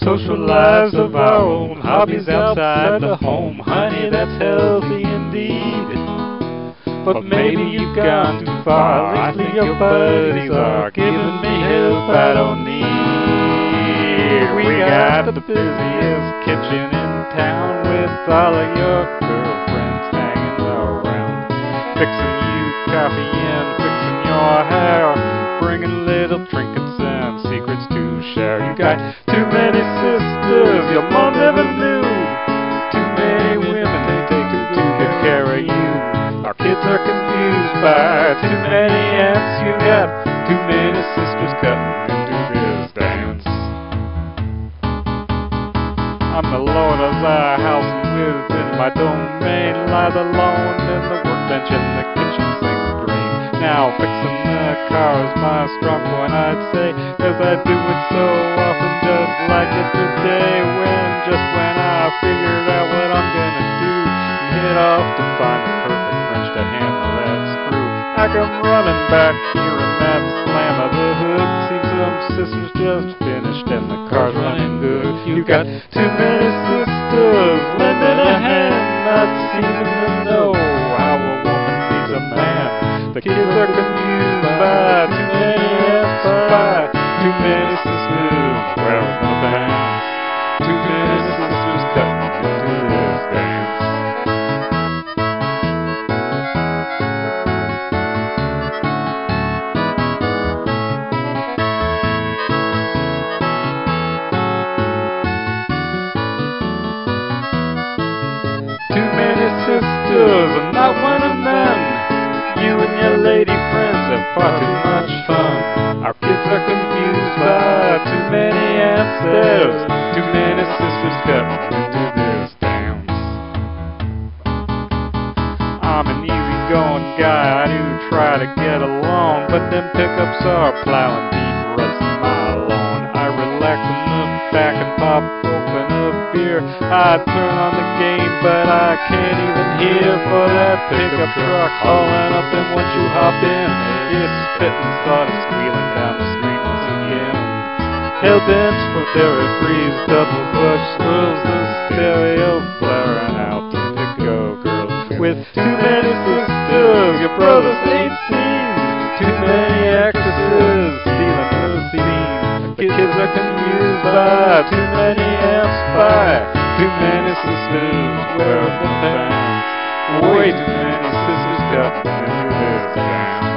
social lives of our own, hobbies outside the home. Honey, that's healthy indeed. But maybe you've gone too far. Lately your buddies are giving me help I don't need. We got the busiest kitchen in town with all of your girlfriends hanging around, fixing you coffee and fixing your hair, bringing little trinkets and secrets to share. You got too many sisters your mom never knew, too many women they take too good care of you. Our kids are confused by too many aunts. You got too many sisters cutting into this dance. I'm the Lord of the house, and within my domain lies alone in the workbench and the kitchen sink drain. Now fixing the car is my strong point, I'd say, 'cause I do it so often, just like yesterday, when I figured out what I'm gonna do and head off to find the perfect wrench to handle that screw. I come running back, hearing that slam of the hood. Seems some sisters just finished and the car's running good. You got too many sisters lending a hand, not seeming to know how a woman needs a man. The kids are confused by too many aunts, by too many sisters wearing the bands. Too many sisters cutting into this dance. Too many sisters and not one of them. You and your lady friends have far too much fun. Our kids are confused by too many aunts. There's too many sisters cutting into this dance. I'm an easygoing guy, I do try to get along, but them pickups are plowing deep ruts in my lawn. I relax in the back and pop open a beer. I turn on the game, but I can't even hear for that pickup truck hauling up, and once you hop in, it's spitting, sort of squealing down the street once again. Hell-bent for Derek Reeves, double bush swirls the stereo, blaring out Indigo Girl. With too many sisters, your brother's 18, too many actresses stealing the scene. The kids are confused by too many aunts, by too many sisters wearing the pants. Way too many sisters cutting into this dance.